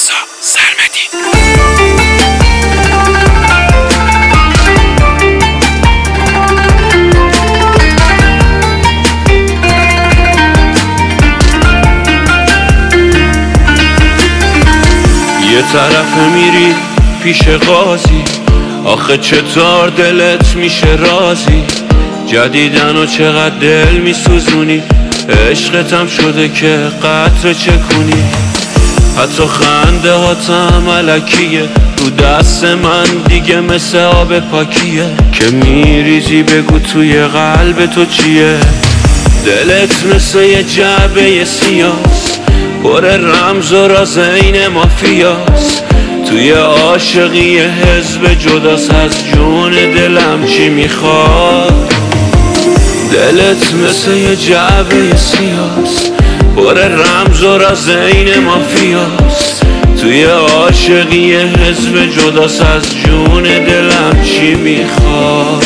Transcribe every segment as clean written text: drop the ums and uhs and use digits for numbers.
رضا سرمدی. یه طرف میری پیش قاضی، آخه چطور دلت میشه راضی؟ جدیدن و چقدر دل میسوزونی، عشقتم شده که قطره چکونی. حتی خنده هاتم علکیه، رو دست من دیگه مثل آب پاکیه. که میریزی بگو توی قلب تو چیه؟ دلت مثل یه جعبه سیاست، پر رمز و راز این مافیاست. توی عاشقی حزب جداست، از جون دلم چی میخواد؟ دلت مثل یه جعبه سیاست، پر رمز و راز این مافیاست. توی عاشقی حزب جداست، از جون دلم چی میخواد؟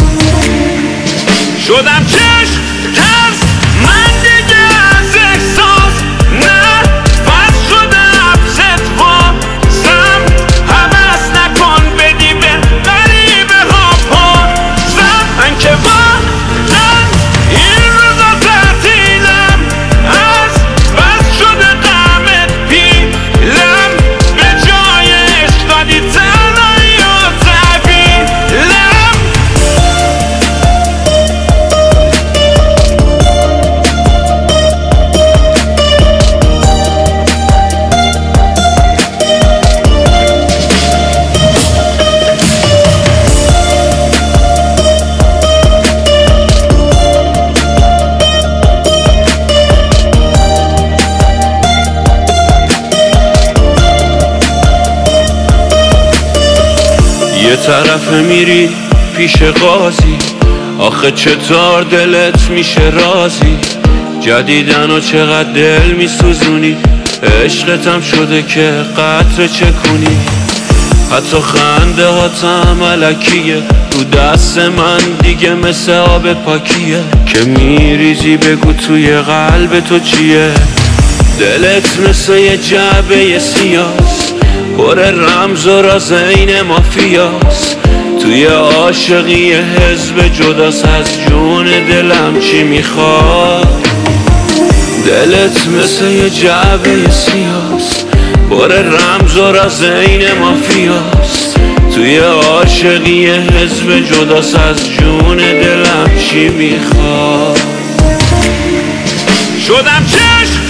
شدم چشم ترس من دیگه از احساس، نه بس شده حبست واسم. حوض نکن بدی به غریبه ها پاسم. من که واقعا این روزا تعطیلم، از بس شده غمت پیلم. به جای عشق دادی تنهایی و تحویلم. یه طرف میری پیش قاضی، آخه چطور دلت میشه راضی؟ جدیدن و چقدر دل میسوزونی، عشقتم شده که قطره چکونی. حتی خنده هاتم علکیه، رو دست من دیگه مثل آب پاکیه. که میریزی بگو توی قلب تو چیه؟ دلت مثل یه جعبه سیاست، پر رمز و راز این مافیاست. توی عاشقی حزب جداست، از جون دلم چی میخواد؟ دلت مثل یه جعبه سیاست، پر رمز و راز این مافیاست. توی عاشقی حزب جداست، از جون دلم چی میخواد؟ شدم چشم